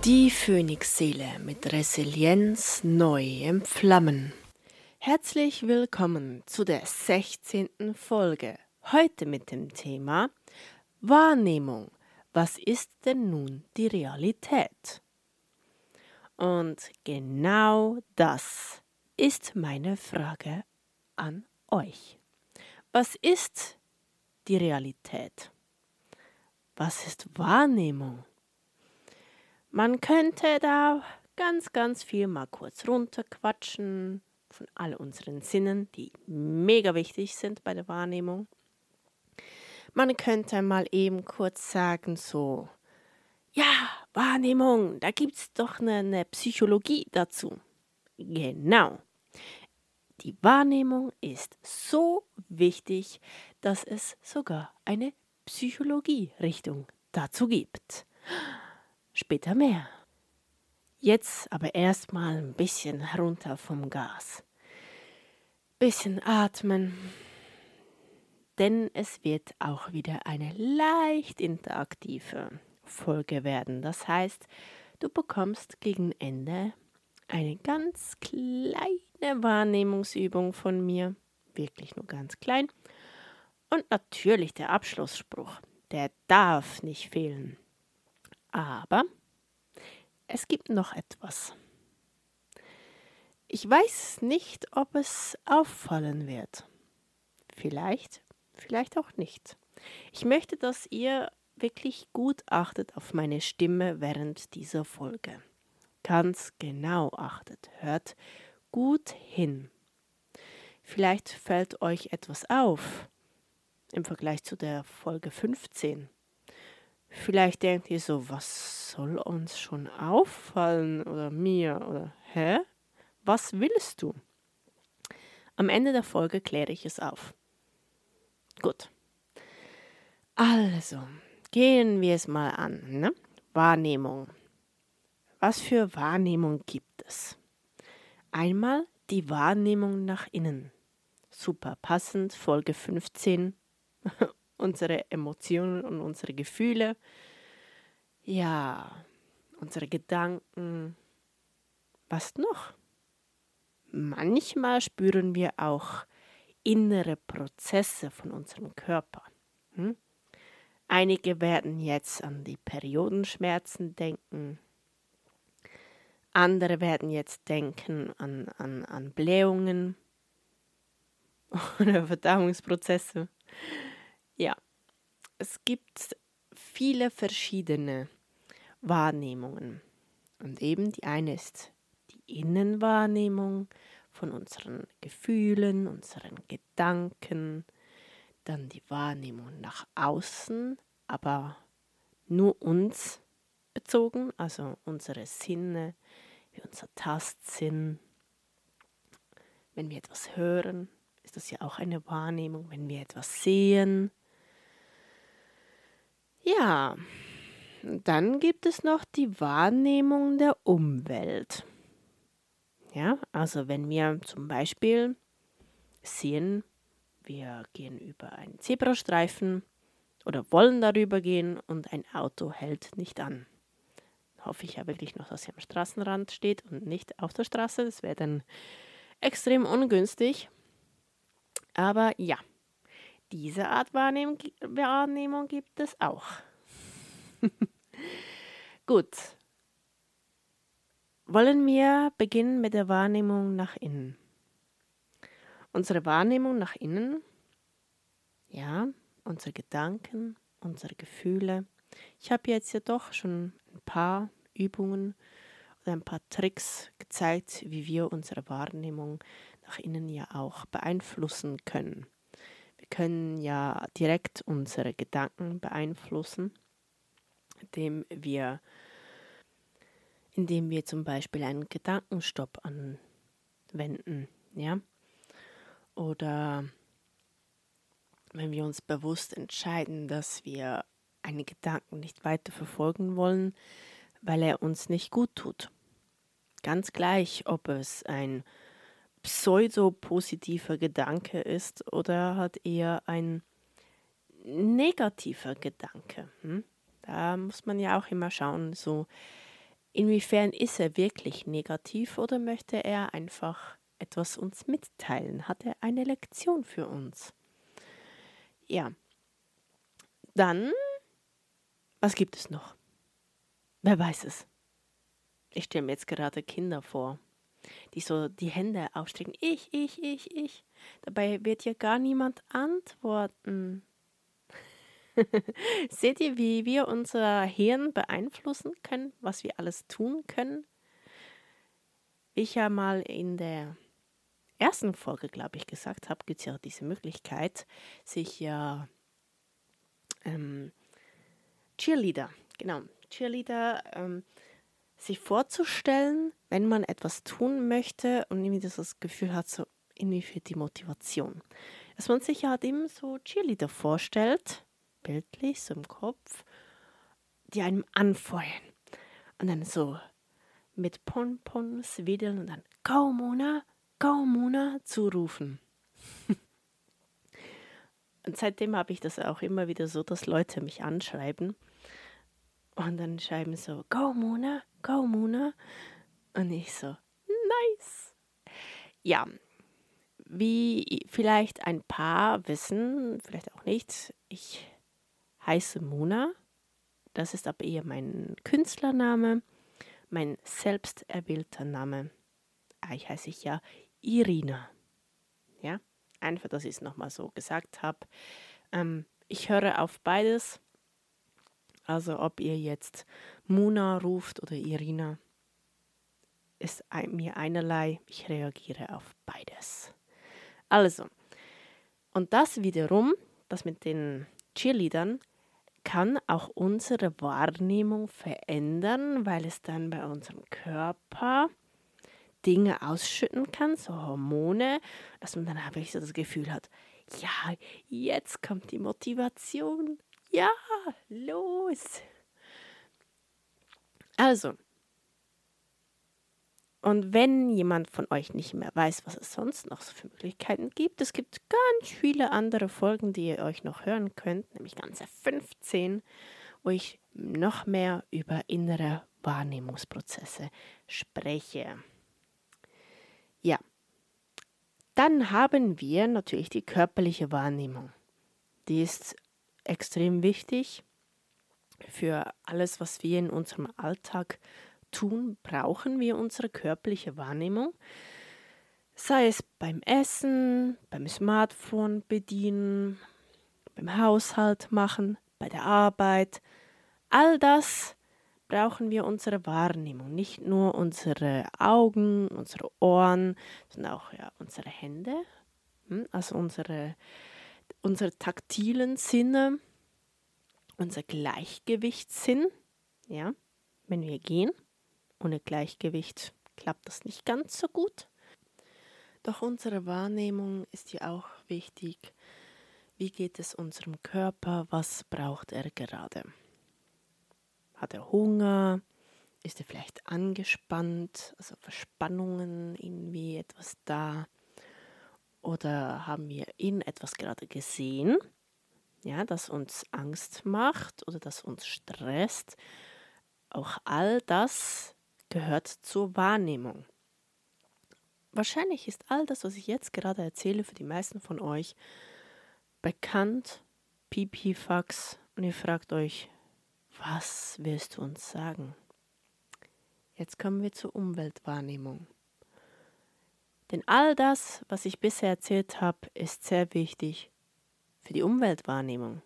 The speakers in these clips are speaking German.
Die Phönixseele mit Resilienz neu entflammen. Herzlich willkommen zu der 16. Folge. Heute mit dem Thema Wahrnehmung. Was ist denn nun die Realität? Und genau das ist meine Frage an euch. Was ist die Realität? Was ist Wahrnehmung? Man könnte da ganz viel mal kurz runterquatschen von all unseren Sinnen, die mega wichtig sind bei der Wahrnehmung. Man könnte mal eben kurz sagen so, ja, Wahrnehmung, da gibt's doch eine Psychologie dazu. Genau. Die Wahrnehmung ist so wichtig, dass es sogar eine Psychologie-Richtung dazu gibt. Später mehr. Jetzt aber erstmal ein bisschen runter vom Gas. Bisschen atmen, denn es wird auch wieder eine leicht interaktive Folge werden. Das heißt, du bekommst gegen Ende eine ganz kleine Wahrnehmungsübung von mir, wirklich nur ganz klein. Und natürlich der Abschlussspruch, der darf nicht fehlen. Aber es gibt noch etwas. Ich weiß nicht, ob es auffallen wird. Vielleicht auch nicht. Ich möchte, dass ihr wirklich gut achtet auf meine Stimme während dieser Folge. Ganz genau achtet. Hört gut hin. Vielleicht fällt euch etwas auf im Vergleich zu der Folge 15. Vielleicht denkt ihr so, was soll uns schon auffallen oder mir oder hä? Was willst du? Am Ende der Folge kläre ich es auf. Gut. Also, gehen wir es mal an. Ne? Wahrnehmung. Was für Wahrnehmung gibt es? Einmal die Wahrnehmung nach innen. Super passend, Folge 15. Unsere Emotionen und unsere Gefühle. Ja, unsere Gedanken. Was noch? Manchmal spüren wir auch innere Prozesse von unserem Körper. Einige werden jetzt an die Periodenschmerzen denken. Andere werden jetzt denken an Blähungen oder Verdauungsprozesse. Ja, es gibt viele verschiedene Wahrnehmungen. Und eben die eine ist die Innenwahrnehmung von unseren Gefühlen, unseren Gedanken. Dann die Wahrnehmung nach außen, aber nur uns bezogen, also unsere Sinne, wie unser Tastsinn. Wenn wir etwas hören, ist das ja auch eine Wahrnehmung. Wenn wir etwas sehen. Ja, dann gibt es noch die Wahrnehmung der Umwelt. Ja, also wenn wir zum Beispiel sehen, wir gehen über einen Zebrastreifen oder wollen darüber gehen und ein Auto hält nicht an. Hoffe ich ja wirklich noch, dass er am Straßenrand steht und nicht auf der Straße. Das wäre dann extrem ungünstig. Aber ja, diese Art Wahrnehmung gibt es auch. Gut. Wollen wir beginnen mit der Wahrnehmung nach innen? Unsere Wahrnehmung nach innen, ja, unsere Gedanken, unsere Gefühle. Ich habe jetzt ja doch schon ein paar Übungen oder ein paar Tricks gezeigt, wie wir unsere Wahrnehmung nach innen ja auch beeinflussen können. Wir können ja direkt unsere Gedanken beeinflussen, indem wir zum Beispiel einen Gedankenstopp anwenden, ja. Oder wenn wir uns bewusst entscheiden, dass wir einen Gedanken nicht weiter verfolgen wollen, weil er uns nicht gut tut. Ganz gleich, ob es ein pseudo-positiver Gedanke ist oder halt eher ein negativer Gedanke. Da muss man ja auch immer schauen, so Inwiefern ist er wirklich negativ oder möchte er einfach etwas uns mitteilen? Hat er eine Lektion für uns? Ja, dann, was gibt es noch? Wer weiß es? Ich stelle mir jetzt gerade Kinder vor, die so die Hände ausstrecken. Ich. Dabei wird ja gar niemand antworten. Seht ihr, wie wir unser Hirn beeinflussen können, was wir alles tun können? Wie ich ja mal in der ersten Folge, glaube ich, gesagt habe, gibt es ja diese Möglichkeit, sich ja Cheerleader, genau, Cheerleader, sich vorzustellen, wenn man etwas tun möchte und irgendwie das Gefühl hat, so irgendwie für die Motivation. Dass man sich halt eben so Cheerleader vorstellt, bildlich, so im Kopf, die einem anfeuern und dann so mit Pompons wedeln und dann Go Mona zurufen. Und seitdem habe ich das auch immer wieder so, dass Leute mich anschreiben und dann schreiben so Go Mona. Und ich so, nice. Ja, wie vielleicht ein paar wissen, vielleicht auch nicht, ich heiße Mona. Das ist aber eher mein Künstlername, mein selbst erwählter Name. Ich heiße ja Irina. Ja, einfach, dass ich es nochmal so gesagt habe. Ich höre auf beides. Also ob ihr jetzt Mona ruft oder Irina, ist mir einerlei. Ich reagiere auf beides. Also, und das wiederum, das mit den Cheerleadern, kann auch unsere Wahrnehmung verändern, weil es dann bei unserem Körper Dinge ausschütten kann, so Hormone, dass man dann wirklich so das Gefühl hat, ja, jetzt kommt die Motivation. Ja, los. Also, und wenn jemand von euch nicht mehr weiß, was es sonst noch so für Möglichkeiten gibt, es gibt ganz viele andere Folgen, die ihr euch noch hören könnt, nämlich ganze 15, wo ich noch mehr über innere Wahrnehmungsprozesse spreche. Ja, dann haben wir natürlich die körperliche Wahrnehmung. Die ist extrem wichtig für alles, was wir in unserem Alltag tun, brauchen wir unsere körperliche Wahrnehmung. Sei es beim Essen, beim Smartphone bedienen, beim Haushalt machen, bei der Arbeit. All das brauchen wir unsere Wahrnehmung. Nicht nur unsere Augen, unsere Ohren, sondern auch unsere Hände, also unsere taktilen Sinne, unser Gleichgewichtssinn. Ja, wenn wir gehen, ohne Gleichgewicht klappt das nicht ganz so gut. Doch unsere Wahrnehmung ist ja auch wichtig. Wie geht es unserem Körper? Was braucht er gerade? Hat er Hunger? Ist er vielleicht angespannt? Also Verspannungen, irgendwie etwas da? Oder haben wir etwas gerade gesehen, ja, das uns Angst macht oder das uns stresst? Auch all das gehört zur Wahrnehmung. Wahrscheinlich ist all das, was ich jetzt gerade erzähle, für die meisten von euch bekannt, Pipifax, und ihr fragt euch, was willst du uns sagen? Jetzt kommen wir zur Umweltwahrnehmung. Denn all das, was ich bisher erzählt habe, ist sehr wichtig für die Umweltwahrnehmung.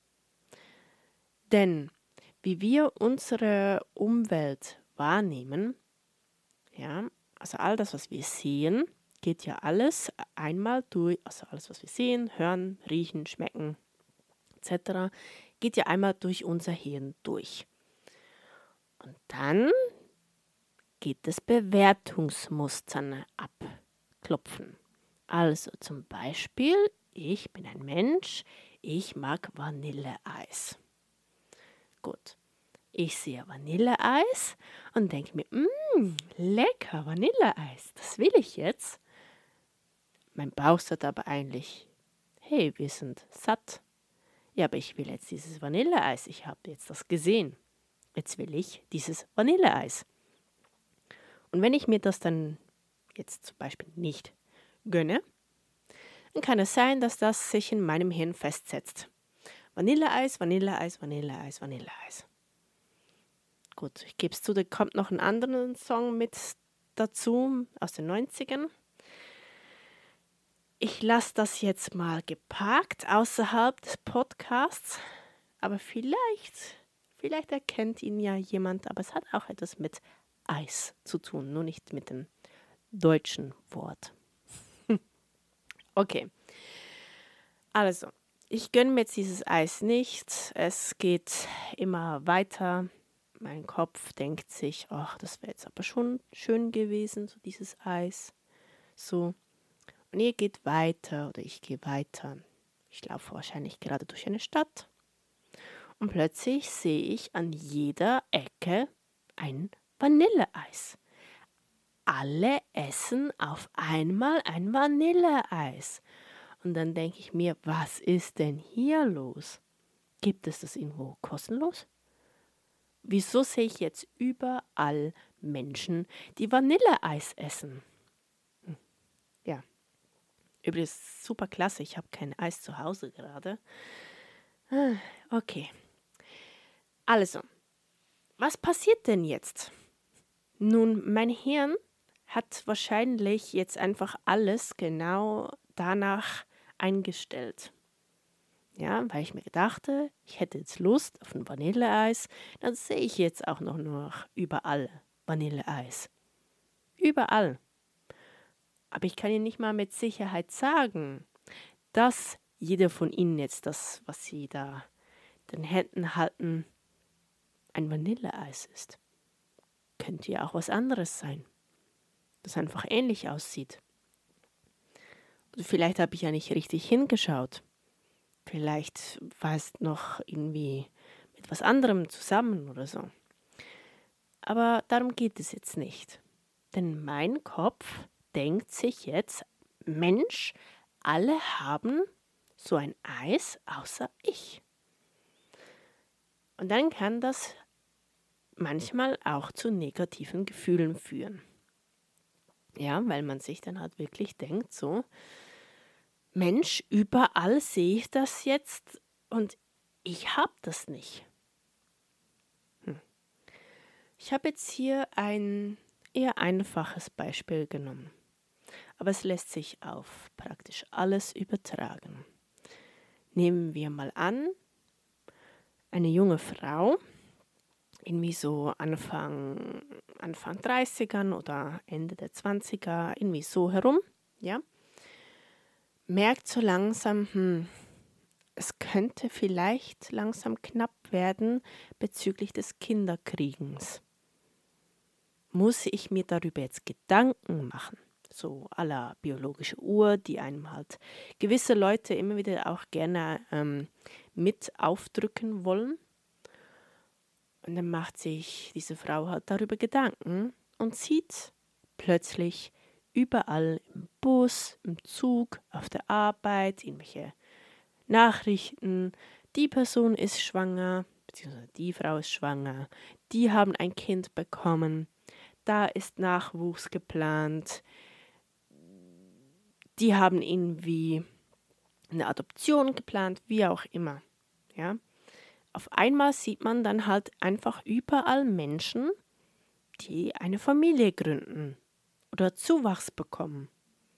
Denn wie wir unsere Umwelt wahrnehmen, ja, also all das, was wir sehen, geht ja alles einmal durch, also alles, was wir sehen, hören, riechen, schmecken, etc., geht ja einmal durch unser Hirn durch. Und dann geht es Bewertungsmustern abklopfen. Also zum Beispiel, ich bin ein Mensch, ich mag Vanilleeis. Gut, ich sehe Vanilleeis und denke mir, lecker Vanilleeis, das will ich jetzt. Mein Bauch sagt aber eigentlich, hey, wir sind satt. Ja, aber ich will jetzt dieses Vanilleeis, ich habe jetzt das gesehen. jetzt will ich dieses Vanilleeis. Und wenn ich mir das dann jetzt zum Beispiel nicht gönne, dann kann es sein, dass das sich in meinem Hirn festsetzt. Vanilleeis, Vanilleeis, Vanilleeis, Vanilleeis. Gut, ich gebe es zu, da kommt noch ein anderen Song mit dazu aus den 90ern. Ich lasse das jetzt mal geparkt außerhalb des Podcasts, aber vielleicht erkennt ihn ja jemand, aber es hat auch etwas mit Eis zu tun, nur nicht mit dem deutschen Wort. Okay, also, ich gönne mir jetzt dieses Eis nicht. Es geht immer weiter. Mein Kopf denkt sich, ach, das wäre jetzt aber schon schön gewesen, so dieses Eis. So. Und ihr geht weiter oder ich gehe weiter. Ich laufe wahrscheinlich gerade durch eine Stadt. Und plötzlich sehe ich an jeder Ecke ein Vanilleeis. Alle essen auf einmal ein Vanilleeis. Und dann denke ich mir, was ist denn hier los? Gibt es das irgendwo kostenlos? Wieso sehe ich jetzt überall Menschen, die Vanilleeis essen? Ja, übrigens super klasse, ich habe kein Eis zu Hause gerade. Okay, also, was passiert denn jetzt? Nun, mein Hirn hat wahrscheinlich jetzt einfach alles genau danach eingestellt. Ja, weil ich mir dachte, ich hätte jetzt Lust auf ein Vanilleeis, dann sehe ich jetzt auch noch überall Vanilleeis. Überall. Aber ich kann Ihnen nicht mal mit Sicherheit sagen, dass jeder von Ihnen jetzt das, was Sie da in den Händen halten, ein Vanilleeis ist. Könnte ja auch was anderes sein, das einfach ähnlich aussieht. Und vielleicht habe ich ja nicht richtig hingeschaut. Vielleicht war es noch irgendwie mit was anderem zusammen oder so. Aber darum geht es jetzt nicht. Denn mein Kopf denkt sich jetzt, Mensch, alle haben so ein Eis außer ich. Und dann kann das manchmal auch zu negativen Gefühlen führen. Ja, weil man sich dann halt wirklich denkt, so, Mensch, überall sehe ich das jetzt und ich habe das nicht. Ich habe jetzt hier ein eher einfaches Beispiel genommen, aber es lässt sich auf praktisch alles übertragen. Nehmen wir mal an, eine junge Frau, irgendwie so Anfang 30ern oder Ende der 20er, irgendwie so herum, ja, merkt so langsam, es könnte vielleicht langsam knapp werden bezüglich des Kinderkriegens. Muss ich mir darüber jetzt Gedanken machen? So à la biologische Uhr, die einem halt gewisse Leute immer wieder auch gerne mit aufdrücken wollen. Und dann macht sich diese Frau halt darüber Gedanken und sieht plötzlich überall im Bus, im Zug, auf der Arbeit, irgendwelche Nachrichten, die Person ist schwanger, beziehungsweise die Frau ist schwanger, die haben ein Kind bekommen, da ist Nachwuchs geplant, die haben irgendwie eine Adoption geplant, wie auch immer. Ja? Auf einmal sieht man dann halt einfach überall Menschen, die eine Familie gründen oder Zuwachs bekommen.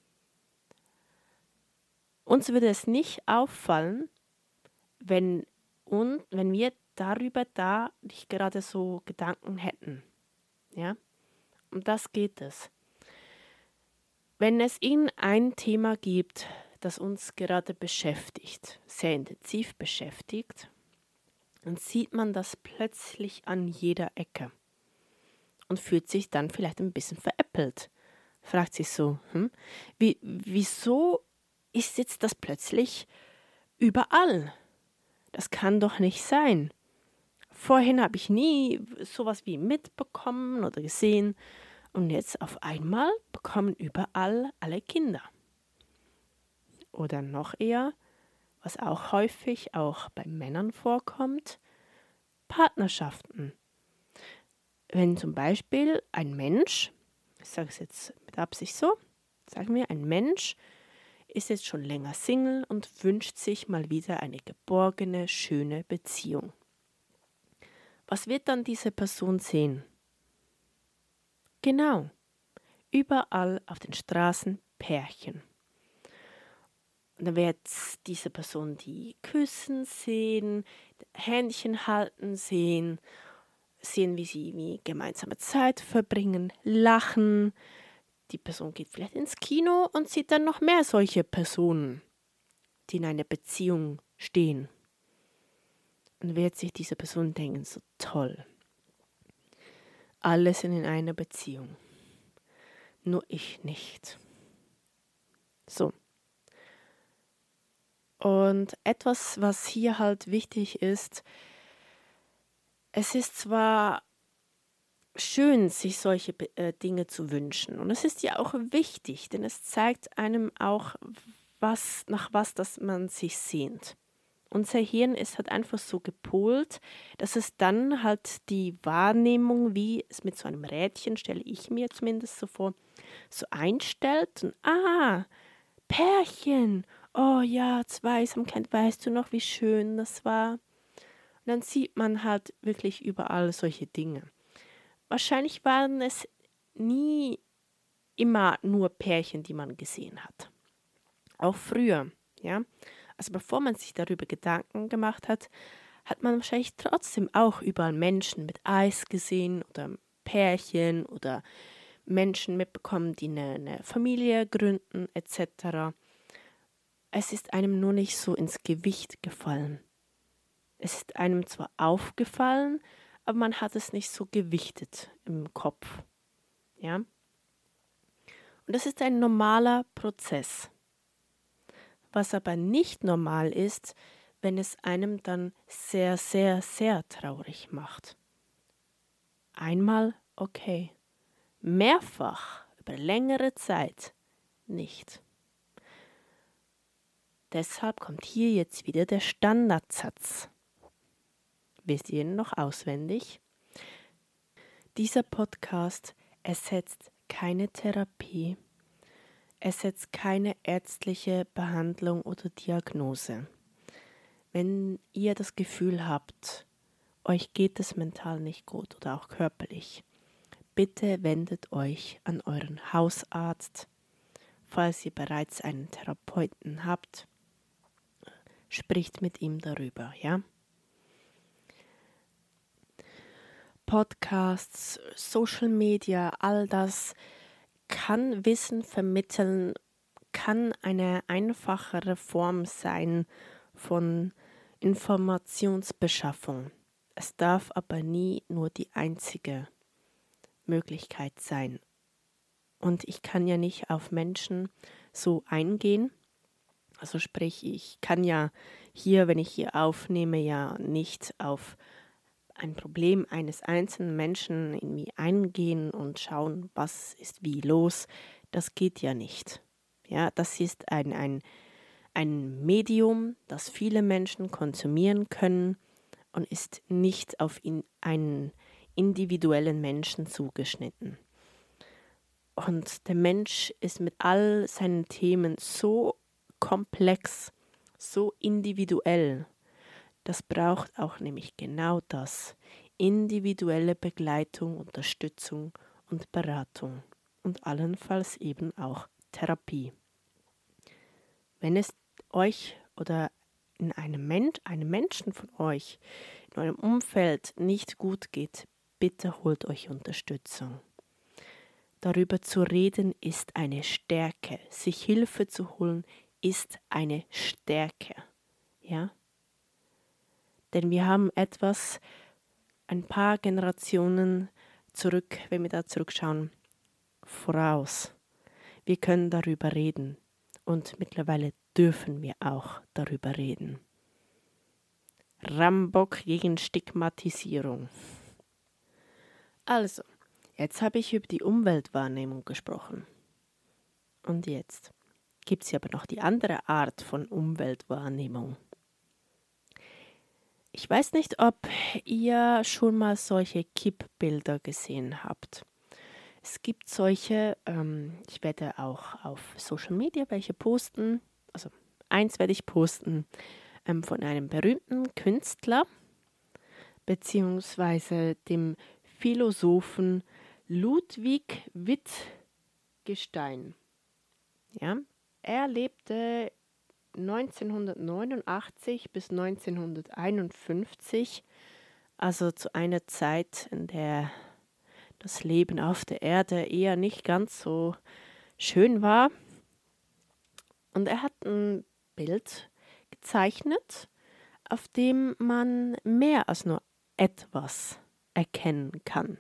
Uns würde es nicht auffallen, wenn wir darüber da nicht gerade so Gedanken hätten. Ja? Um das geht es. Wenn es ein Thema gibt, das uns gerade beschäftigt, sehr intensiv beschäftigt, dann sieht man das plötzlich an jeder Ecke und fühlt sich dann vielleicht ein bisschen veräppelt. Fragt sich so, wieso ist jetzt das plötzlich überall? Das kann doch nicht sein. Vorhin habe ich nie sowas wie mitbekommen oder gesehen und jetzt auf einmal bekommen überall alle Kinder. Oder noch eher, was auch häufig auch bei Männern vorkommt, Partnerschaften. Wenn zum Beispiel ein Mensch, ich sage es jetzt mit Absicht so, sagen wir, ein Mensch ist jetzt schon länger Single und wünscht sich mal wieder eine geborgene, schöne Beziehung. Was wird dann diese Person sehen? Genau, überall auf den Straßen Pärchen. Und dann wird diese Person die küssen sehen, Händchen halten sehen, wie sie gemeinsame Zeit verbringen, lachen. Die Person geht vielleicht ins Kino und sieht dann noch mehr solche Personen, die in einer Beziehung stehen. Und wird sich diese Person denken, so toll. Alle sind in einer Beziehung. Nur ich nicht. So. Und etwas, was hier halt wichtig ist, es ist zwar schön, sich solche Dinge zu wünschen. Und es ist ja auch wichtig, denn es zeigt einem auch, nach was das man sich sehnt. Unser Hirn ist halt einfach so gepolt, dass es dann halt die Wahrnehmung, wie es mit so einem Rädchen, stelle ich mir zumindest so vor, so einstellt. Und Pärchen, oh ja, Zweisamkeit, weißt du noch, wie schön das war? Und dann sieht man halt wirklich überall solche Dinge. Wahrscheinlich waren es nie immer nur Pärchen, die man gesehen hat. Auch früher, ja. Also bevor man sich darüber Gedanken gemacht hat, hat man wahrscheinlich trotzdem auch überall Menschen mit Eis gesehen oder Pärchen oder Menschen mitbekommen, die eine Familie gründen etc. Es ist einem nur nicht so ins Gewicht gefallen. Es ist einem zwar aufgefallen, aber man hat es nicht so gewichtet im Kopf. Ja? Und das ist ein normaler Prozess. Was aber nicht normal ist, wenn es einem dann sehr, sehr, sehr traurig macht. Einmal okay, mehrfach über längere Zeit nicht. Deshalb kommt hier jetzt wieder der Standardsatz. Wisst ihr ihn noch auswendig? Dieser Podcast ersetzt keine Therapie, ersetzt keine ärztliche Behandlung oder Diagnose. Wenn ihr das Gefühl habt, euch geht es mental nicht gut oder auch körperlich, bitte wendet euch an euren Hausarzt. Falls ihr bereits einen Therapeuten habt, spricht mit ihm darüber, ja? Podcasts, Social Media, all das kann Wissen vermitteln, kann eine einfachere Form sein von Informationsbeschaffung. Es darf aber nie nur die einzige Möglichkeit sein. Und ich kann ja nicht auf Menschen so eingehen. Also sprich, ich kann ja hier, wenn ich hier aufnehme, ja nicht auf ein Problem eines einzelnen Menschen irgendwie eingehen und schauen, was ist wie los. Das geht ja nicht. Ja, das ist ein Medium, das viele Menschen konsumieren können und ist nicht auf einen individuellen Menschen zugeschnitten. Und der Mensch ist mit all seinen Themen so komplex, so individuell. Das braucht auch nämlich genau das. Individuelle Begleitung, Unterstützung und Beratung und allenfalls eben auch Therapie. Wenn es euch oder in einem Menschen von euch, in eurem Umfeld nicht gut geht, bitte holt euch Unterstützung. Darüber zu reden ist eine Stärke. Sich Hilfe zu holen ist eine Stärke. Ja? Denn wir haben ein paar Generationen zurück, wenn wir da zurückschauen, voraus. Wir können darüber reden und mittlerweile dürfen wir auch darüber reden. Rambock gegen Stigmatisierung. Also, jetzt habe ich über die Umweltwahrnehmung gesprochen. Und jetzt gibt es aber noch die andere Art von Umweltwahrnehmung. Ich weiß nicht, ob ihr schon mal solche Kippbilder gesehen habt. Es gibt solche, ich werde auch auf Social Media welche posten, also eins werde ich posten, von einem berühmten Künstler, beziehungsweise dem Philosophen Ludwig Wittgenstein. Ja? Er lebte 1989 bis 1951, also zu einer Zeit, in der das Leben auf der Erde eher nicht ganz so schön war. Und er hat ein Bild gezeichnet, auf dem man mehr als nur etwas erkennen kann.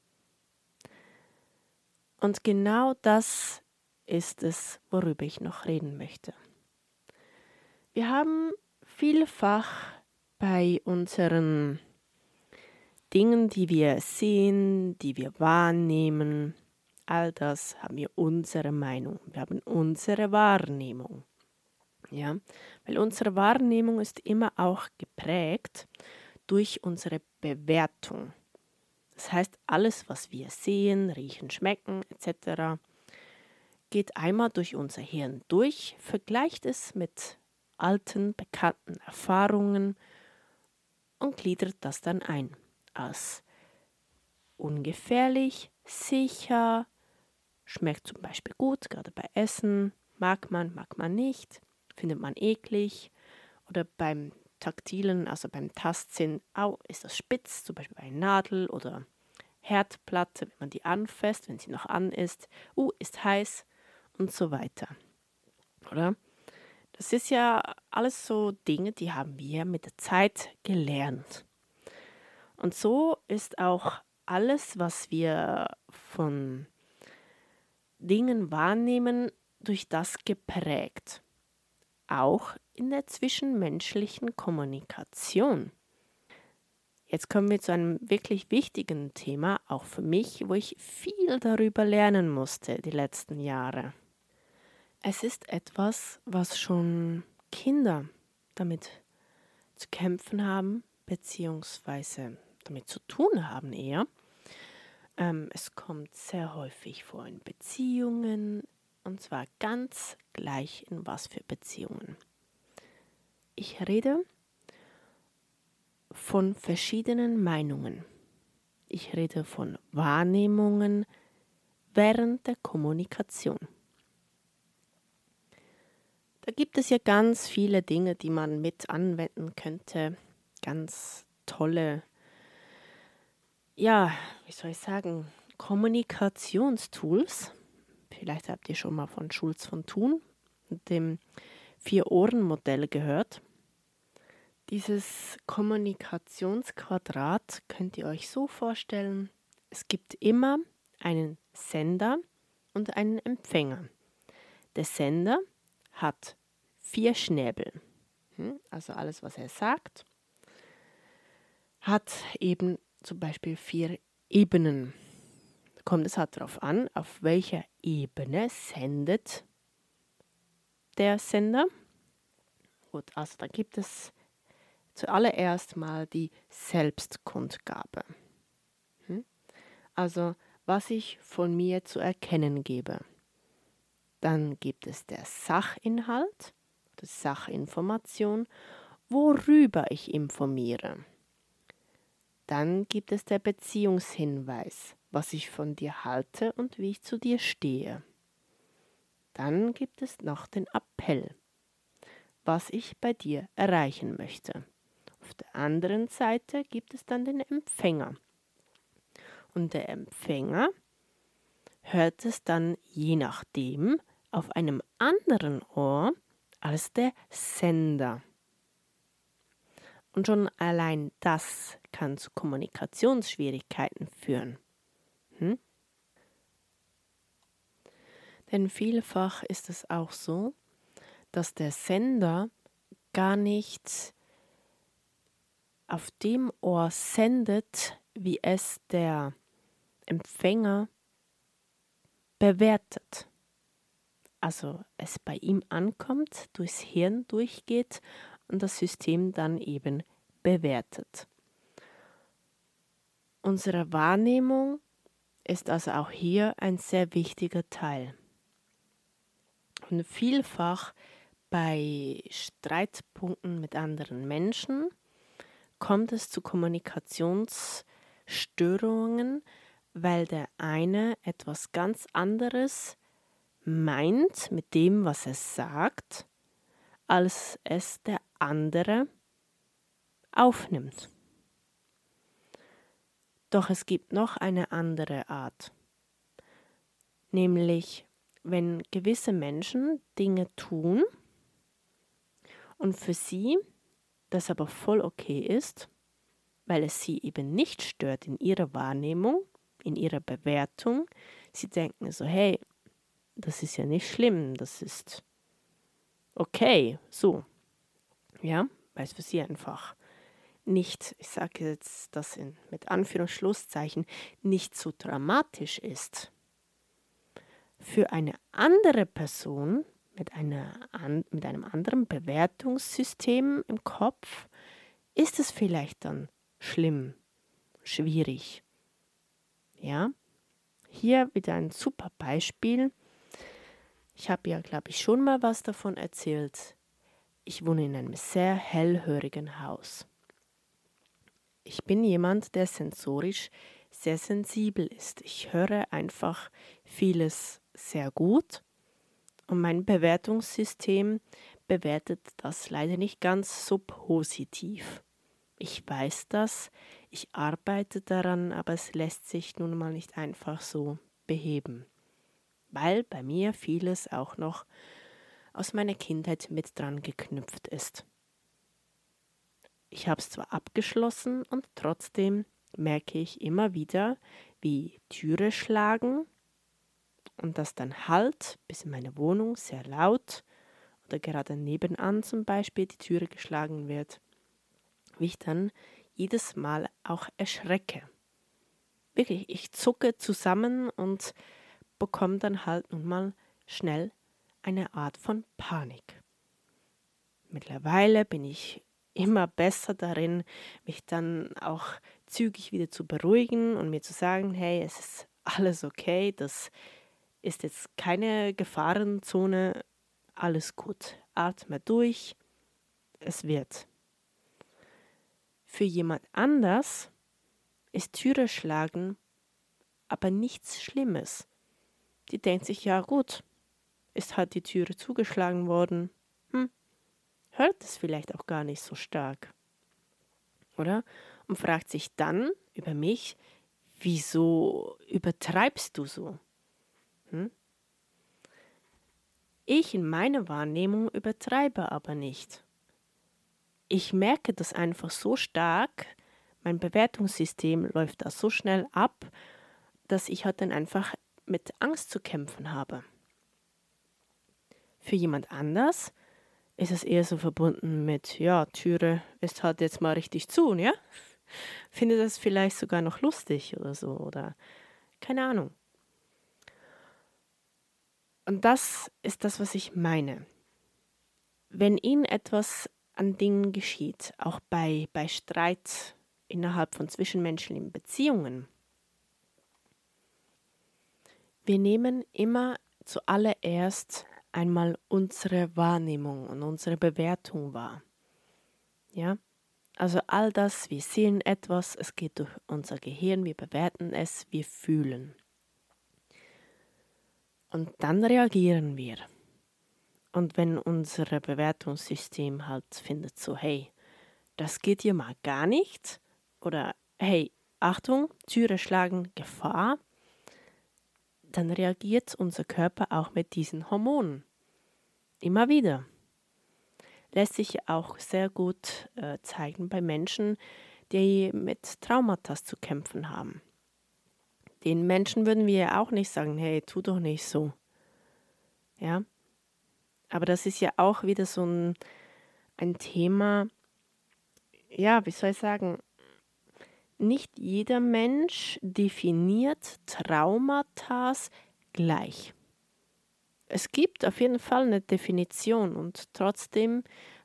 Und genau das ist es, worüber ich noch reden möchte. Wir haben vielfach bei unseren Dingen, die wir sehen, die wir wahrnehmen, all das haben wir unsere Meinung. Wir haben unsere Wahrnehmung. Ja? Weil unsere Wahrnehmung ist immer auch geprägt durch unsere Bewertung. Das heißt, alles, was wir sehen, riechen, schmecken etc., geht einmal durch unser Hirn durch, vergleicht es mit alten, bekannten Erfahrungen und gliedert das dann ein als ungefährlich, sicher, schmeckt zum Beispiel gut, gerade bei Essen, mag man nicht, findet man eklig oder beim Taktilen, also beim Tastsinn, ist das spitz, zum Beispiel bei einer Nadel oder Herdplatte, wenn man die anfasst, wenn sie noch an ist, ist heiß und so weiter, oder? Das ist ja alles so Dinge, die haben wir mit der Zeit gelernt. Und so ist auch alles, was wir von Dingen wahrnehmen, durch das geprägt. Auch in der zwischenmenschlichen Kommunikation. Jetzt kommen wir zu einem wirklich wichtigen Thema, auch für mich, wo ich viel darüber lernen musste die letzten Jahre. Es ist etwas, was schon Kinder damit zu kämpfen haben, beziehungsweise damit zu tun haben eher. Es kommt sehr häufig vor in Beziehungen, und zwar ganz gleich in was für Beziehungen. Ich rede von verschiedenen Meinungen. Ich rede von Wahrnehmungen während der Kommunikation. Da gibt es ja ganz viele Dinge, die man mit anwenden könnte. Ganz tolle, Kommunikationstools. Vielleicht habt ihr schon mal von Schulz von Thun und dem Vier-Ohren-Modell gehört. Dieses Kommunikationsquadrat könnt ihr euch so vorstellen, es gibt immer einen Sender und einen Empfänger. Der Sender hat 4 Schnäbel, also alles, was er sagt, hat eben zum Beispiel 4 Ebenen. Kommt es halt darauf an, auf welcher Ebene sendet der Sender. Gut, also da gibt es zuallererst mal die Selbstkundgabe. Also, was ich von mir zu erkennen gebe. Dann gibt es der Sachinhalt, die Sachinformation, worüber ich informiere. Dann gibt es der Beziehungshinweis, was ich von dir halte und wie ich zu dir stehe. Dann gibt es noch den Appell, was ich bei dir erreichen möchte. Auf der anderen Seite gibt es dann den Empfänger. Und der Empfänger hört es dann je nachdem auf einem anderen Ohr als der Sender. Und schon allein das kann zu Kommunikationsschwierigkeiten führen. Denn vielfach ist es auch so, dass der Sender gar nicht auf dem Ohr sendet, wie es der Empfänger bewertet. Also es bei ihm ankommt, durchs Hirn durchgeht und das System dann eben bewertet. Unsere Wahrnehmung ist also auch hier ein sehr wichtiger Teil. Und vielfach bei Streitpunkten mit anderen Menschen kommt es zu Kommunikationsstörungen, weil der eine etwas ganz anderes meint mit dem, was er sagt, als es der andere aufnimmt. Doch es gibt noch eine andere Art, nämlich wenn gewisse Menschen Dinge tun und für sie das aber voll okay ist, weil es sie eben nicht stört in ihrer Wahrnehmung, in ihrer Bewertung. Sie denken so, hey, das ist ja nicht schlimm, das ist okay, so. Ja, weil es für sie einfach nicht, ich sage jetzt das mit Anführungsschlusszeichen, nicht so dramatisch ist. Für eine andere Person mit einem anderen Bewertungssystem im Kopf ist es vielleicht dann schlimm, schwierig. Ja, hier wieder ein super Beispiel. Ich habe ja, glaube ich, schon mal was davon erzählt. Ich wohne in einem sehr hellhörigen Haus. Ich bin jemand, der sensorisch sehr sensibel ist. Ich höre einfach vieles sehr gut und mein Bewertungssystem bewertet das leider nicht ganz so positiv. Ich weiß das, ich arbeite daran, aber es lässt sich nun mal nicht einfach so beheben, weil bei mir vieles auch noch aus meiner Kindheit mit dran geknüpft ist. Ich habe es zwar abgeschlossen und trotzdem merke ich immer wieder, wie Türe schlagen und das dann halt bis in meine Wohnung sehr laut oder gerade nebenan zum Beispiel die Türe geschlagen wird, wie ich dann jedes Mal auch erschrecke. Wirklich, ich zucke zusammen und bekomme dann halt nun mal schnell eine Art von Panik. Mittlerweile bin ich immer besser darin, mich dann auch zügig wieder zu beruhigen und mir zu sagen, hey, es ist alles okay, das ist jetzt keine Gefahrenzone, alles gut, atme durch, es wird. Für jemand anders ist Türe schlagen aber nichts Schlimmes. Die denkt sich, ja gut, ist halt die Türe zugeschlagen worden, hört es vielleicht auch gar nicht so stark, oder? Und fragt sich dann über mich, wieso übertreibst du so? Ich in meiner Wahrnehmung übertreibe aber nicht. Ich merke das einfach so stark, mein Bewertungssystem läuft da so schnell ab, dass ich halt dann einfach mit Angst zu kämpfen habe. Für jemand anders ist es eher so verbunden mit, ja, Türe ist halt jetzt mal richtig zu, ja? Findet das vielleicht sogar noch lustig oder so, oder keine Ahnung. Und das ist das, was ich meine. Wenn Ihnen etwas an Dingen geschieht, auch bei Streit innerhalb von zwischenmenschlichen Beziehungen, wir nehmen immer zuallererst einmal unsere Wahrnehmung und unsere Bewertung wahr. Ja? Also all das, wir sehen etwas, es geht durch unser Gehirn, wir bewerten es, wir fühlen. Und dann reagieren wir. Und wenn unser Bewertungssystem halt findet so, hey, das geht hier mal gar nicht, oder hey, Achtung, Türe schlagen, Gefahr, dann reagiert unser Körper auch mit diesen Hormonen. Immer wieder. Lässt sich auch sehr gut zeigen bei Menschen, die mit Traumata zu kämpfen haben. Den Menschen würden wir ja auch nicht sagen, hey, tu doch nicht so. Ja, aber das ist ja auch wieder so ein Thema, ja, wie soll ich sagen, nicht jeder Mensch definiert Traumata gleich. Es gibt auf jeden Fall eine Definition und trotzdem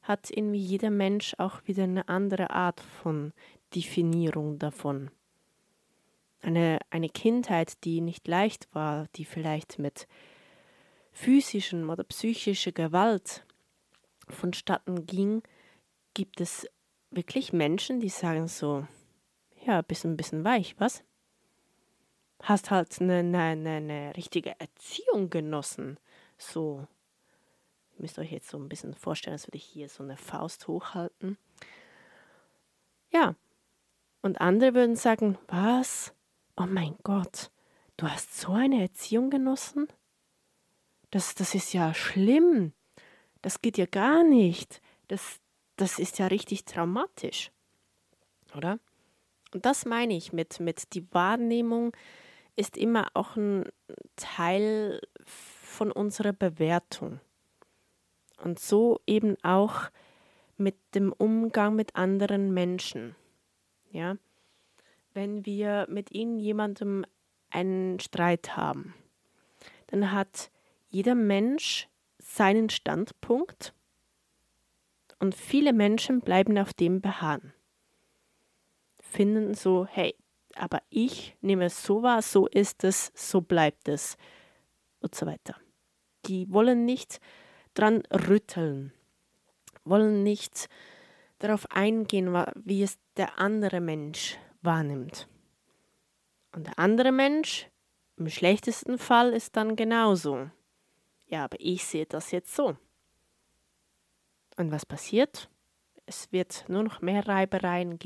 hat irgendwie jeder Mensch auch wieder eine andere Art von Definierung davon. Eine Kindheit, die nicht leicht war, die vielleicht mit physischen oder psychischer Gewalt vonstatten ging, gibt es wirklich Menschen, die sagen so, ja, bist ein bisschen weich, was? Hast halt eine richtige Erziehung genossen. So, ihr müsst euch jetzt so ein bisschen vorstellen, als würde ich hier so eine Faust hochhalten. Ja, und andere würden sagen, was? Oh mein Gott, du hast so eine Erziehung genossen? Das ist ja schlimm. Das geht ja gar nicht. Das ist ja richtig traumatisch, oder? Und das meine ich mit die Wahrnehmung ist immer auch ein Teil von unserer Bewertung. Und so eben auch mit dem Umgang mit anderen Menschen. Ja? Wenn wir mit jemandem einen Streit haben, dann hat jeder Mensch seinen Standpunkt und viele Menschen bleiben auf dem beharren. Finden so, hey, aber ich nehme es so wahr, so ist es, so bleibt es und so weiter. Die wollen nicht dran rütteln, wollen nicht darauf eingehen, wie es der andere Mensch wahrnimmt. Und der andere Mensch, im schlechtesten Fall, ist dann genauso. Ja, aber ich sehe das jetzt so. Und was passiert? Es wird nur noch mehr Reibereien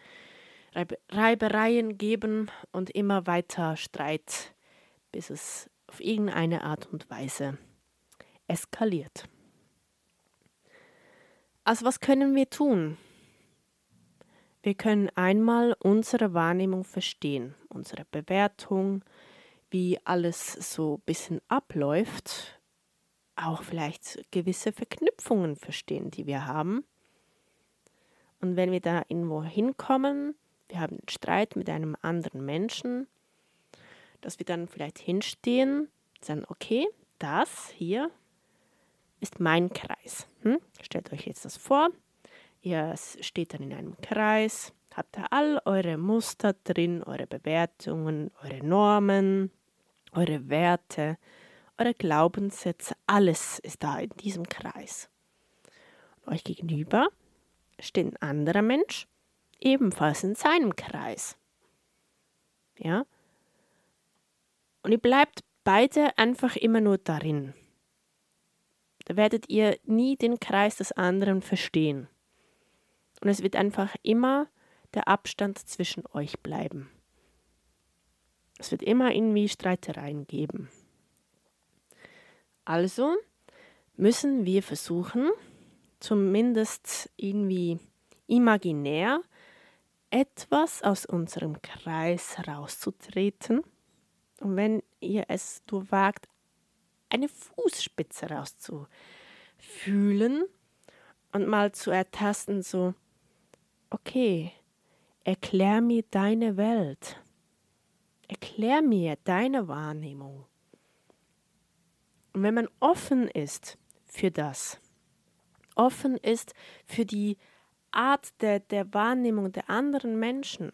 geben und immer weiter Streit, bis es auf irgendeine Art und Weise eskaliert. Also was können wir tun? Wir können einmal unsere Wahrnehmung verstehen, unsere Bewertung, wie alles so ein bisschen abläuft, auch vielleicht gewisse Verknüpfungen verstehen, die wir haben. Und wenn wir da irgendwo hinkommen, wir haben einen Streit mit einem anderen Menschen, dass wir dann vielleicht hinstehen, sagen, okay, das hier ist mein Kreis. Stellt euch jetzt das vor, ihr steht dann in einem Kreis, habt da all eure Muster drin, eure Bewertungen, eure Normen, eure Werte, eure Glaubenssätze, alles ist da in diesem Kreis. Und euch gegenüber steht ein anderer Mensch, ebenfalls in seinem Kreis. Ja? Und ihr bleibt beide einfach immer nur darin. Da werdet ihr nie den Kreis des anderen verstehen. Und es wird einfach immer der Abstand zwischen euch bleiben. Es wird immer irgendwie Streitereien geben. Also müssen wir versuchen, zumindest irgendwie imaginär, etwas aus unserem Kreis herauszutreten. Und wenn ihr es nur wagt, eine Fußspitze rauszufühlen und mal zu ertasten, so, okay, erklär mir deine Welt. Erklär mir deine Wahrnehmung. Und wenn man offen ist für das, offen ist für die Art der Wahrnehmung der anderen Menschen,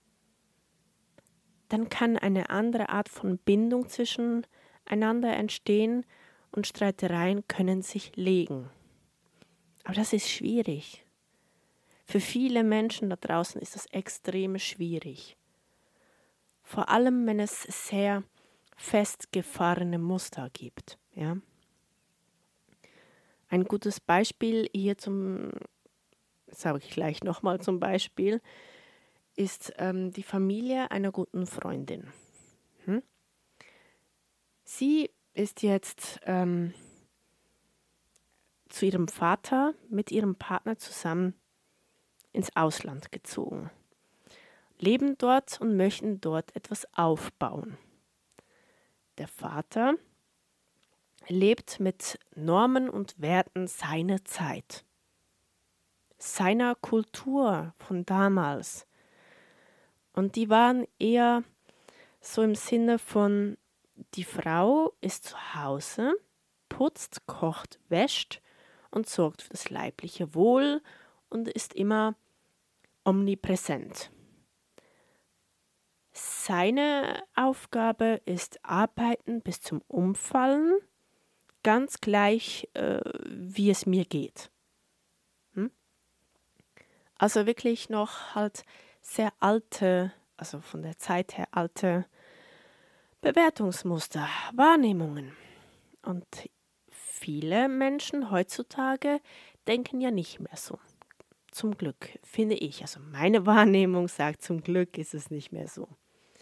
dann kann eine andere Art von Bindung zwischeneinander entstehen und Streitereien können sich legen. Aber das ist schwierig. Für viele Menschen da draußen ist das extrem schwierig. Vor allem, wenn es sehr festgefahrene Muster gibt. Ja? Ein gutes Beispiel hier sage ich gleich nochmal zum Beispiel, ist die Familie einer guten Freundin. Sie ist jetzt zu ihrem Vater mit ihrem Partner zusammen ins Ausland gezogen, leben dort und möchten dort etwas aufbauen. Der Vater lebt mit Normen und Werten seiner Zeit, seiner Kultur von damals. Und die waren eher so im Sinne von, die Frau ist zu Hause, putzt, kocht, wäscht und sorgt für das leibliche Wohl und ist immer omnipräsent. Seine Aufgabe ist Arbeiten bis zum Umfallen, ganz gleich, wie es mir geht. Also wirklich noch halt sehr alte, also von der Zeit her alte Bewertungsmuster, Wahrnehmungen. Und viele Menschen heutzutage denken ja nicht mehr so. Zum Glück, finde ich. Also meine Wahrnehmung sagt, zum Glück ist es nicht mehr so.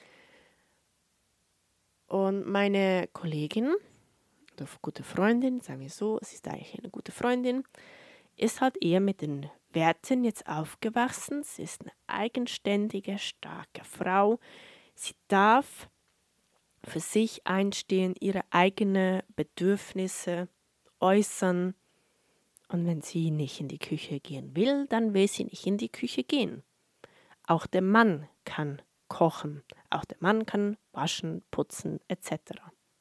Und meine Kollegin, oder gute Freundin, sagen wir so, sie ist eigentlich eine gute Freundin, ist halt eher mit den Werten jetzt aufgewachsen. Sie ist eine eigenständige, starke Frau. Sie darf für sich einstehen, ihre eigenen Bedürfnisse äußern. Und wenn sie nicht in die Küche gehen will, dann will sie nicht in die Küche gehen. Auch der Mann kann kochen. Auch der Mann kann waschen, putzen etc.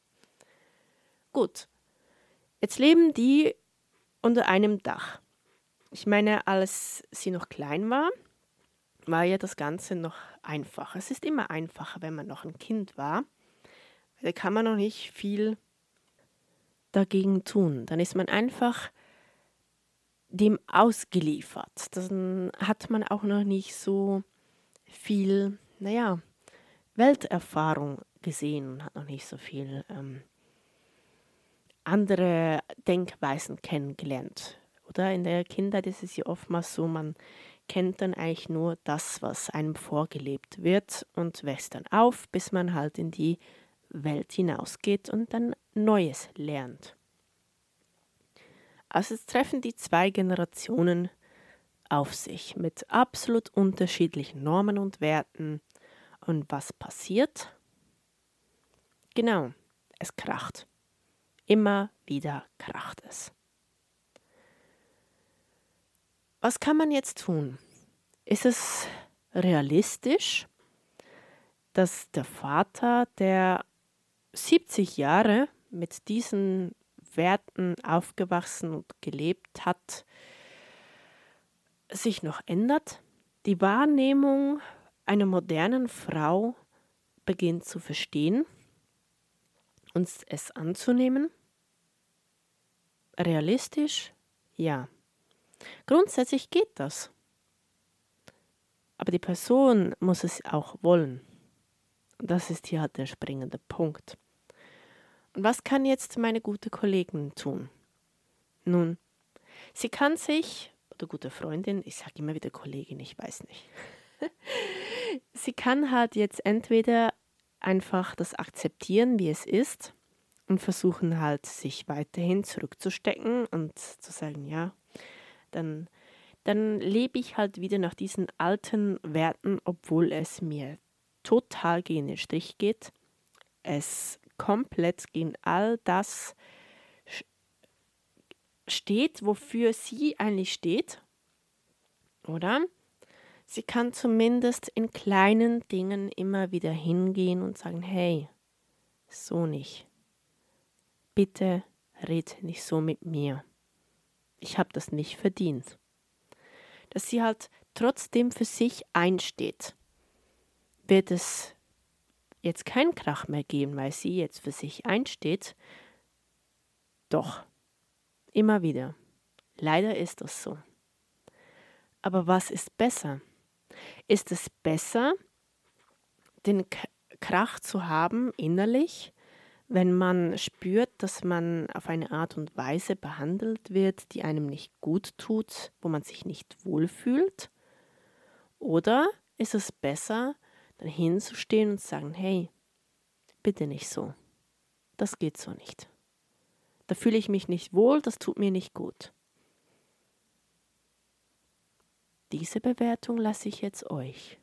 Gut, jetzt leben die unter einem Dach. Ich meine, als sie noch klein war, war ja das Ganze noch einfacher. Es ist immer einfacher, wenn man noch ein Kind war. Da kann man noch nicht viel dagegen tun. Dann ist man einfach dem ausgeliefert. Dann hat man auch noch nicht so viel, Welterfahrung gesehen und hat noch nicht so viel andere Denkweisen kennengelernt. Oder in der Kindheit ist es ja oftmals so, man kennt dann eigentlich nur das, was einem vorgelebt wird und wächst dann auf, bis man halt in die Welt hinausgeht und dann Neues lernt. Also es treffen die zwei Generationen auf sich mit absolut unterschiedlichen Normen und Werten. Und was passiert? Genau, es kracht. Immer wieder kracht es. Was kann man jetzt tun? Ist es realistisch, dass der Vater, der 70 Jahre mit diesen Werten aufgewachsen und gelebt hat, sich noch ändert? Die Wahrnehmung einer modernen Frau beginnt zu verstehen und es anzunehmen? Realistisch? Ja. Grundsätzlich geht das. Aber die Person muss es auch wollen. Und das ist hier halt der springende Punkt. Und was kann jetzt meine gute Kollegin tun? Nun, sie kann sich, oder gute Freundin, ich sage immer wieder Kollegin, ich weiß nicht. Sie kann halt jetzt entweder einfach das akzeptieren, wie es ist und versuchen halt, sich weiterhin zurückzustecken und zu sagen, ja, dann lebe ich halt wieder nach diesen alten Werten, obwohl es mir total gegen den Strich geht. Es komplett gegen all das steht, wofür sie eigentlich steht, oder? Sie kann zumindest in kleinen Dingen immer wieder hingehen und sagen, hey, so nicht. Bitte red nicht so mit mir. Ich habe das nicht verdient. Dass sie halt trotzdem für sich einsteht, wird es jetzt keinen Krach mehr geben, weil sie jetzt für sich einsteht. Doch, immer wieder. Leider ist das so. Aber was ist besser? Ist es besser, den Krach zu haben innerlich, wenn man spürt, dass man auf eine Art und Weise behandelt wird, die einem nicht gut tut, wo man sich nicht wohlfühlt? Oder ist es besser, dann hinzustehen und zu sagen, hey, bitte nicht so. Das geht so nicht. Da fühle ich mich nicht wohl, das tut mir nicht gut. Diese Bewertung lasse ich jetzt euch.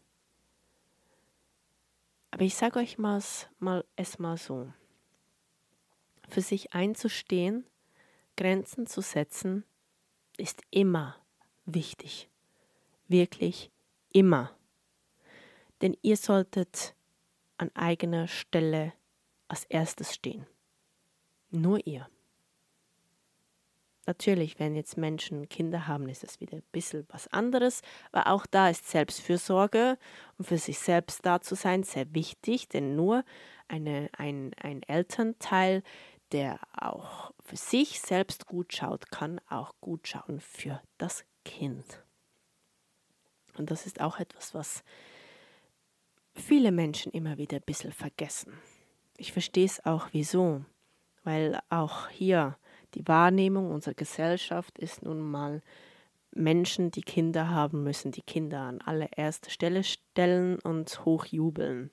Aber ich sage euch mal so. Für sich einzustehen, Grenzen zu setzen, ist immer wichtig. Wirklich immer. Denn ihr solltet an eigener Stelle als erstes stehen. Nur ihr. Natürlich, wenn jetzt Menschen Kinder haben, ist das wieder ein bisschen was anderes. Aber auch da ist Selbstfürsorge und für sich selbst da zu sein sehr wichtig, denn nur ein Elternteil, der auch für sich selbst gut schaut, kann auch gut schauen für das Kind. Und das ist auch etwas, was viele Menschen immer wieder ein bisschen vergessen. Ich verstehe es auch wieso, weil auch hier die Wahrnehmung unserer Gesellschaft ist nun mal, Menschen, die Kinder haben, müssen die Kinder an allererste Stelle stellen und hochjubeln.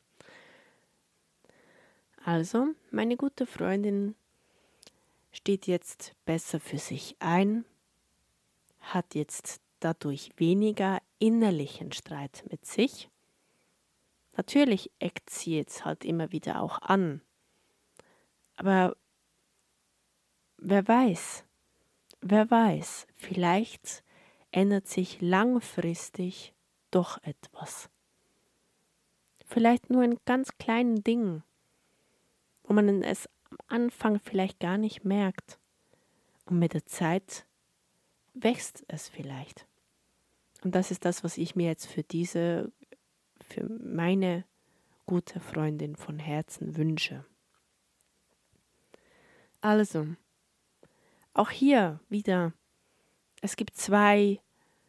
Also, meine gute Freundin steht jetzt besser für sich ein, hat jetzt dadurch weniger innerlichen Streit mit sich. Natürlich eckt sie jetzt halt immer wieder auch an. Aber wer weiß, vielleicht ändert sich langfristig doch etwas. Vielleicht nur in ganz kleinen Dingen, wo man es am Anfang vielleicht gar nicht merkt. Und mit der Zeit wächst es vielleicht. Und das ist das, was ich mir jetzt für meine gute Freundin von Herzen wünsche. Also, auch hier wieder, es gibt zwei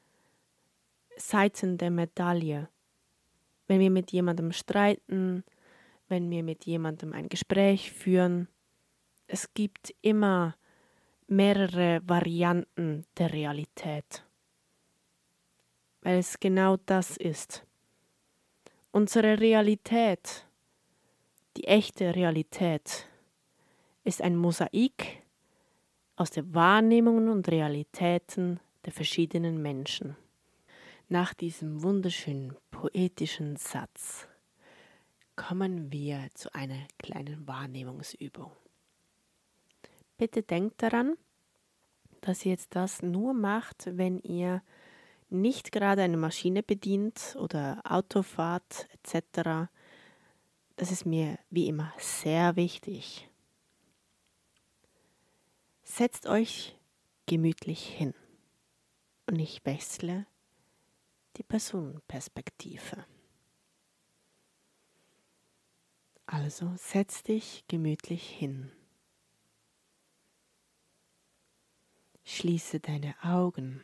Seiten der Medaille. Wenn wir mit jemandem streiten, wenn wir mit jemandem ein Gespräch führen, es gibt immer mehrere Varianten der Realität, weil es genau das ist. Unsere Realität, die echte Realität, ist ein Mosaik aus den Wahrnehmungen und Realitäten der verschiedenen Menschen. Nach diesem wunderschönen poetischen Satz kommen wir zu einer kleinen Wahrnehmungsübung. Bitte denkt daran, dass ihr jetzt das nur macht, wenn ihr nicht gerade eine Maschine bedient oder Auto fahrt etc. Das ist mir wie immer sehr wichtig. Setzt euch gemütlich hin und ich wechsle die Personenperspektive. Also setz dich gemütlich hin. Schließe deine Augen.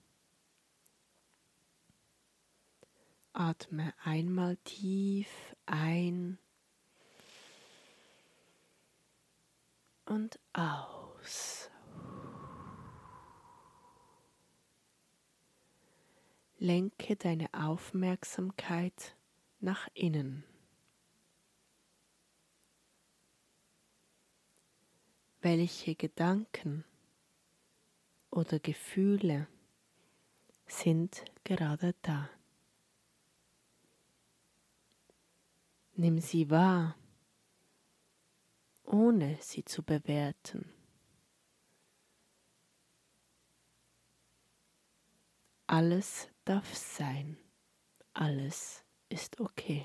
Atme einmal tief ein und aus. Lenke deine Aufmerksamkeit nach innen. Welche Gedanken oder Gefühle sind gerade da? Nimm sie wahr, ohne sie zu bewerten. Alles darf sein, alles ist okay.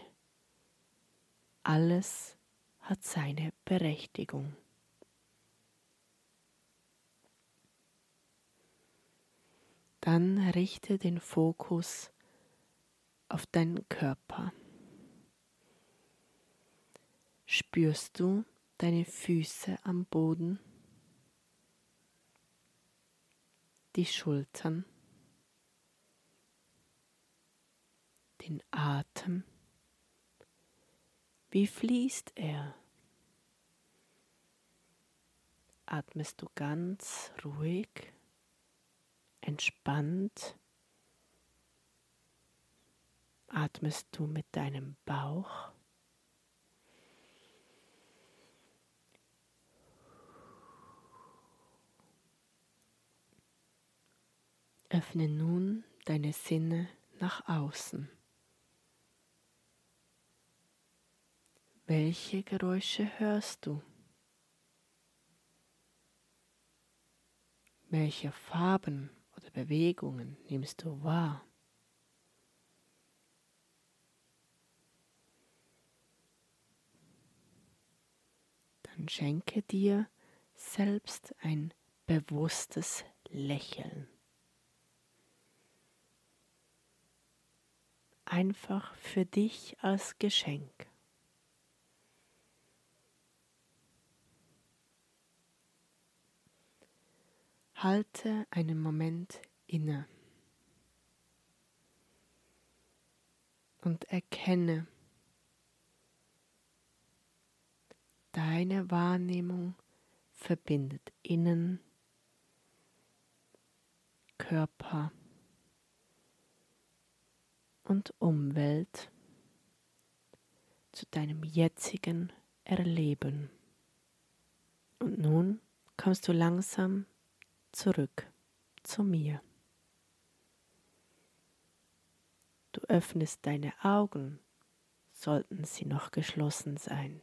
Alles hat seine Berechtigung. Dann richte den Fokus auf deinen Körper. Spürst du deine Füße am Boden, die Schultern, den Atem? Wie fließt er? Atmest du ganz ruhig, entspannt? Atmest du mit deinem Bauch? Öffne nun deine Sinne nach außen. Welche Geräusche hörst du? Welche Farben oder Bewegungen nimmst du wahr? Dann schenke dir selbst ein bewusstes Lächeln. Einfach für dich als Geschenk. Halte einen Moment inne und erkenne, deine Wahrnehmung verbindet Innen, Körper und Umwelt zu deinem jetzigen Erleben. Und nun kommst du langsam zurück zu mir. Du öffnest deine Augen, sollten sie noch geschlossen sein.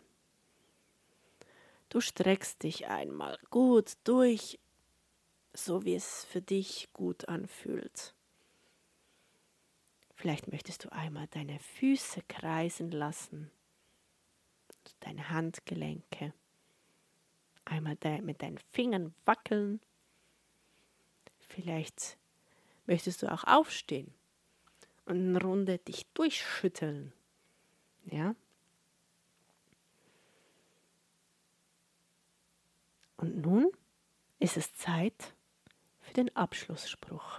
Du streckst dich einmal gut durch, so wie es für dich gut anfühlt. Vielleicht möchtest du einmal deine Füße kreisen lassen, deine Handgelenke, einmal mit deinen Fingern wackeln. Vielleicht möchtest du auch aufstehen und eine Runde dich durchschütteln. Ja? Und nun ist es Zeit für den Abschlussspruch.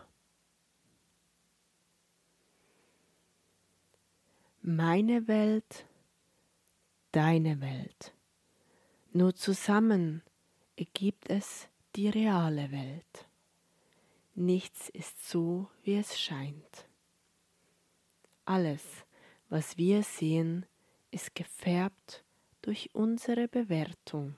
Meine Welt, deine Welt. Nur zusammen ergibt es die reale Welt. Nichts ist so, wie es scheint. Alles, was wir sehen, ist gefärbt durch unsere Bewertung.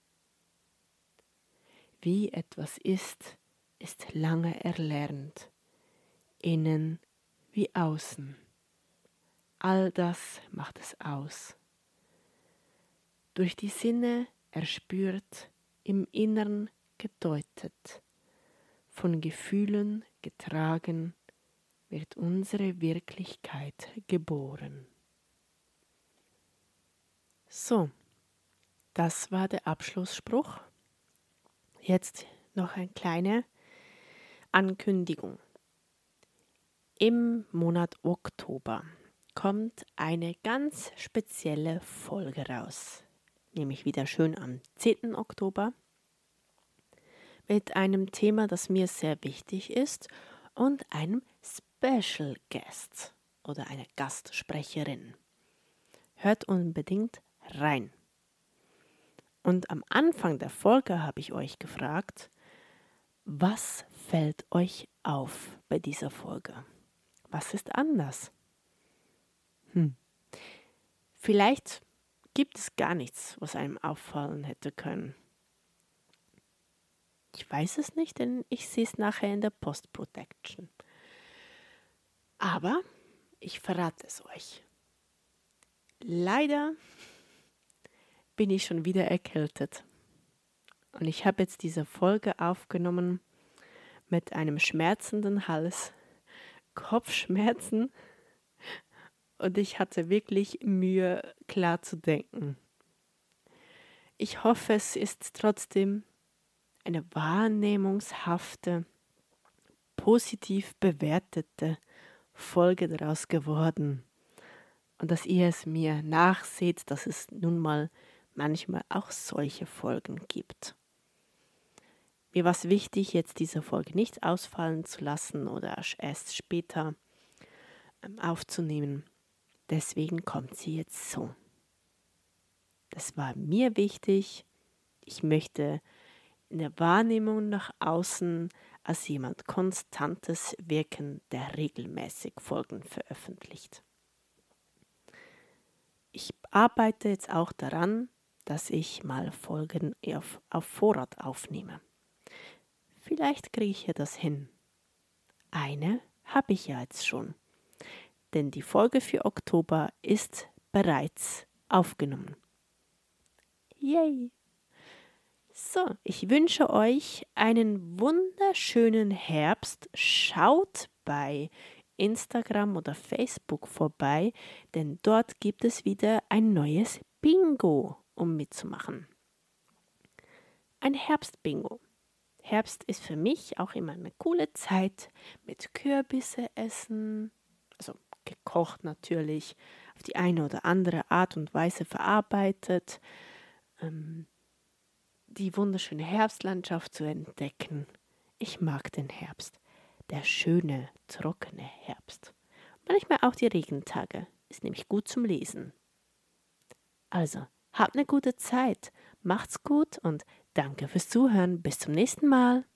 Wie etwas ist, ist lange erlernt, innen wie außen. All das macht es aus. Durch die Sinne erspürt, im Innern gedeutet, von Gefühlen getragen, wird unsere Wirklichkeit geboren. So, das war der Abschlussspruch. Jetzt noch eine kleine Ankündigung. Im Monat Oktober kommt eine ganz spezielle Folge raus, nämlich wieder schön am 10. Oktober mit einem Thema, das mir sehr wichtig ist und einem Special Guest oder eine Gastsprecherin. Hört unbedingt rein. Und am Anfang der Folge habe ich euch gefragt, was fällt euch auf bei dieser Folge? Was ist anders? Vielleicht gibt es gar nichts, was einem auffallen hätte können. Ich weiß es nicht, denn ich sehe es nachher in der Post-Protection. Aber ich verrate es euch. Leider bin ich schon wieder erkältet. Und ich habe jetzt diese Folge aufgenommen mit einem schmerzenden Hals, Kopfschmerzen und ich hatte wirklich Mühe, klar zu denken. Ich hoffe, es ist trotzdem eine wahrnehmungshafte, positiv bewertete Folge daraus geworden. Und dass ihr es mir nachseht, dass es nun mal manchmal auch solche Folgen gibt. Mir war es wichtig, jetzt diese Folge nicht ausfallen zu lassen oder erst später aufzunehmen. Deswegen kommt sie jetzt so. Das war mir wichtig. Ich möchte in der Wahrnehmung nach außen als jemand Konstantes wirken, der regelmäßig Folgen veröffentlicht. Ich arbeite jetzt auch daran, dass ich mal Folgen auf Vorrat aufnehme. Vielleicht kriege ich ja das hin. Eine habe ich ja jetzt schon, denn die Folge für Oktober ist bereits aufgenommen. Yay! So, ich wünsche euch einen wunderschönen Herbst. Schaut bei Instagram oder Facebook vorbei, denn dort gibt es wieder ein neues Bingo, um mitzumachen. Ein Herbstbingo. Herbst ist für mich auch immer eine coole Zeit mit Kürbisse essen, also gekocht natürlich, auf die eine oder andere Art und Weise verarbeitet, ähm, die wunderschöne Herbstlandschaft zu entdecken. Ich mag den Herbst, der schöne, trockene Herbst. Manchmal auch die Regentage, ist nämlich gut zum Lesen. Also, habt eine gute Zeit, macht's gut und danke fürs Zuhören. Bis zum nächsten Mal.